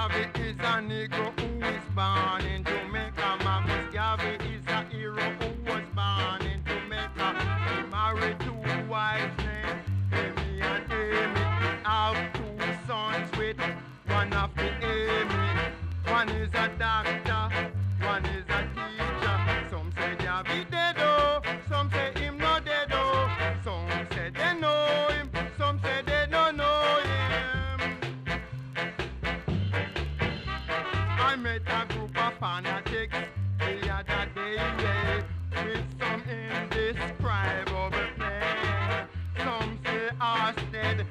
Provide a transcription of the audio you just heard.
Garvey is a Negro who is born in Jamaica. Marcus Garvey is a hero who was born in Jamaica. He married two wives named Amy and Amy. Have two sons with one of the Amy. One is a doctor, one is a teacher. Some say Garvey dead oh, some say him not dead oh. Some say they know him, some say they don't know him. I met a group of fanatics the other day, yeah, with some indescribable play. Some say Orsted